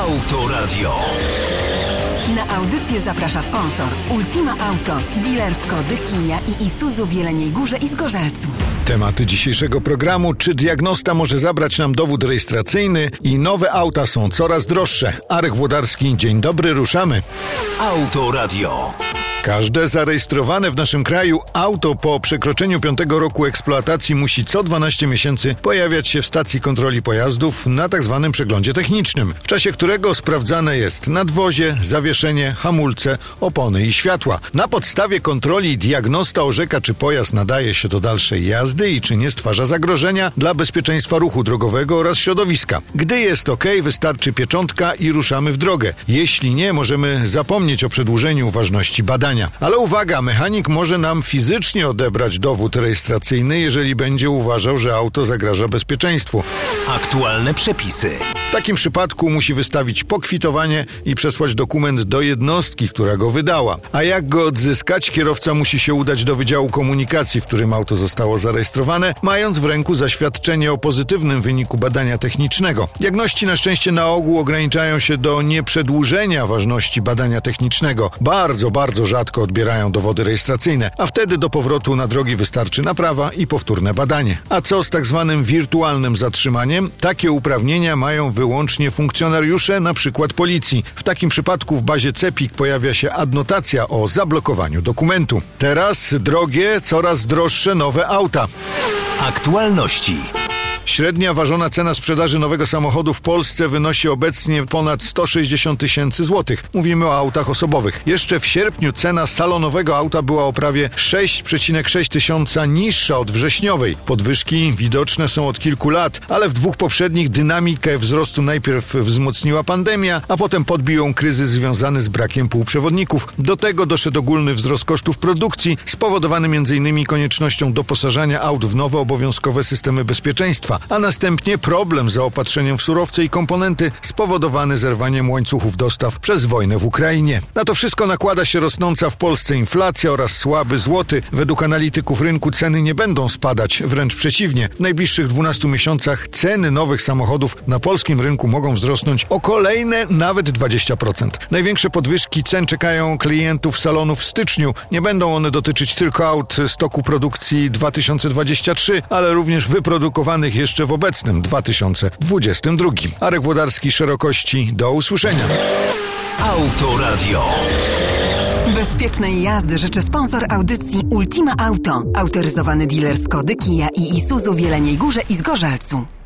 Autoradio. Na audycję zaprasza sponsor Ultima Auto, dealer Skody, Kia i Isuzu w Jeleniej Górze i Zgorzelcu. Tematy dzisiejszego programu: czy diagnosta może zabrać nam dowód rejestracyjny i nowe auta są coraz droższe. Arek Włodarski, dzień dobry, ruszamy. Autoradio. Każde zarejestrowane w naszym kraju auto po przekroczeniu 5 roku eksploatacji musi co 12 miesięcy pojawiać się w stacji kontroli pojazdów na tzw. przeglądzie technicznym, w czasie którego sprawdzane jest nadwozie, zawieszenie, hamulce, opony i światła. Na podstawie kontroli diagnosta orzeka, czy pojazd nadaje się do dalszej jazdy i czy nie stwarza zagrożenia dla bezpieczeństwa ruchu drogowego oraz środowiska. Gdy jest OK, wystarczy pieczątka i ruszamy w drogę. Jeśli nie, możemy zapomnieć o przedłużeniu ważności badania. Ale uwaga, mechanik może nam fizycznie odebrać dowód rejestracyjny, jeżeli będzie uważał, że auto zagraża bezpieczeństwu. Aktualne przepisy. W takim przypadku musi wystawić pokwitowanie i przesłać dokument do jednostki, która go wydała. A jak go odzyskać? Kierowca musi się udać do Wydziału Komunikacji, w którym auto zostało zarejestrowane, mając w ręku zaświadczenie o pozytywnym wyniku badania technicznego. Diagności na szczęście na ogół ograniczają się do nieprzedłużenia ważności badania technicznego. Bardzo rzadko odbierają dowody rejestracyjne, a wtedy do powrotu na drogi wystarczy naprawa i powtórne badanie. A co z tak zwanym wirtualnym zatrzymaniem? Takie uprawnienia mają wyłącznie funkcjonariusze, na przykład policji. W takim przypadku w bazie CEPiK pojawia się adnotacja o zablokowaniu dokumentu. Teraz drogie, coraz droższe nowe auta. Aktualności. Średnia ważona cena sprzedaży nowego samochodu w Polsce wynosi obecnie ponad 160 tysięcy złotych. Mówimy o autach osobowych. Jeszcze w sierpniu cena salonowego auta była o prawie 6,6 tysiąca niższa od wrześniowej. Podwyżki widoczne są od kilku lat, ale w dwóch poprzednich dynamikę wzrostu najpierw wzmocniła pandemia, a potem podbił ją kryzys związany z brakiem półprzewodników. Do tego doszedł ogólny wzrost kosztów produkcji, spowodowany m.in. koniecznością doposażania aut w nowe obowiązkowe systemy bezpieczeństwa, a następnie problem z zaopatrzeniem w surowce i komponenty spowodowany zerwaniem łańcuchów dostaw przez wojnę w Ukrainie. Na to wszystko nakłada się rosnąca w Polsce inflacja oraz słaby złoty. Według analityków rynku ceny nie będą spadać, wręcz przeciwnie. W najbliższych 12 miesiącach ceny nowych samochodów na polskim rynku mogą wzrosnąć o kolejne nawet 20%. Największe podwyżki cen czekają klientów salonów w styczniu. Nie będą one dotyczyć tylko aut stoku produkcji 2023, ale również wyprodukowanych jeszcze w obecnym 2022. Arek Włodarski, Szerokości. Do usłyszenia. Autoradio. Bezpiecznej jazdy życzy sponsor audycji Ultima Auto, autoryzowany dealer Skody, Kia i Isuzu w Jeleniej Górze i Zgorzelcu.